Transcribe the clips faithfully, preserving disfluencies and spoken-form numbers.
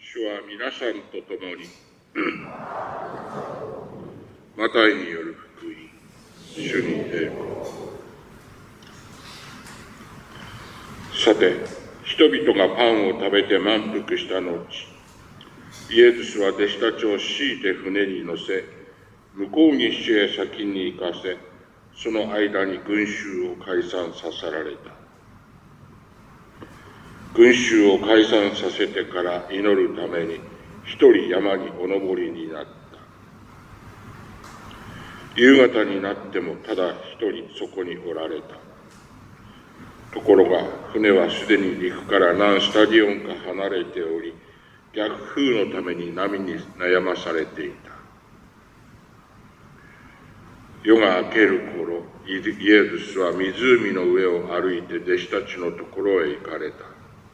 主は皆さんと共にマタイによる福音、主に栄光。さて、人々がパンを食べて満腹した後、イエスは弟子たちを強いて船に乗せ、向こう岸へ先に行かせ、その間に群衆を解散させられた。群衆を解散させてから祈るために一人山にお登りになった。夕方になってもただ一人そこにおられた。ところが船はすでに陸から何スタディオンか離れており、逆風のために波に悩まされていた。夜が明ける頃、イエスは湖の上を歩いて弟子たちのところへ行かれた。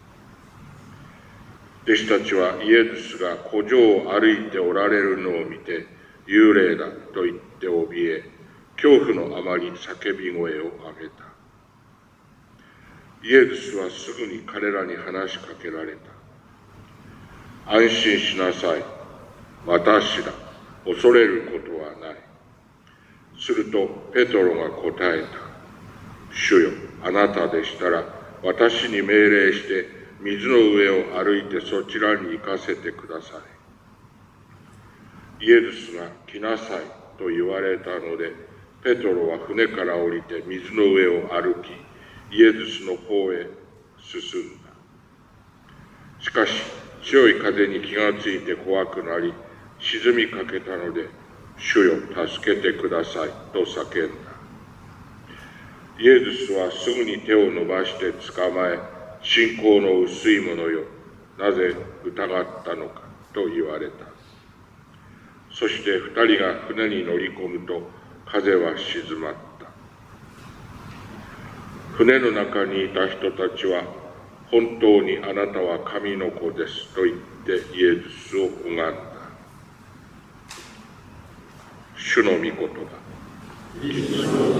弟子たちはイエスが湖上を歩いておられるのを見て、幽霊だと言って怯え、恐怖のあまり叫び声を上げた。イエスはすぐに彼らに話しかけられた。安心しなさい。私だ。恐れることはない。するとペトロが答えた。主よ、あなたでしたら私に命令して水の上を歩いてそちらに行かせてください。イエスが来なさいと言われたので、ペトロは船から降りて水の上を歩き、イエスの方へ進んだ。しかし、強い風に気がついて怖くなり、沈みかけたので、主よ、助けてくださいと叫んだ。イエスはすぐに手を伸ばして捕まえ、信仰の薄い者よ、なぜ疑ったのかと言われた。そして二人が船に乗り込むと、風は静まった。船の中にいた人たちは、本当にあなたは神の子ですと言ってイエスを拝んだ。主の御言葉。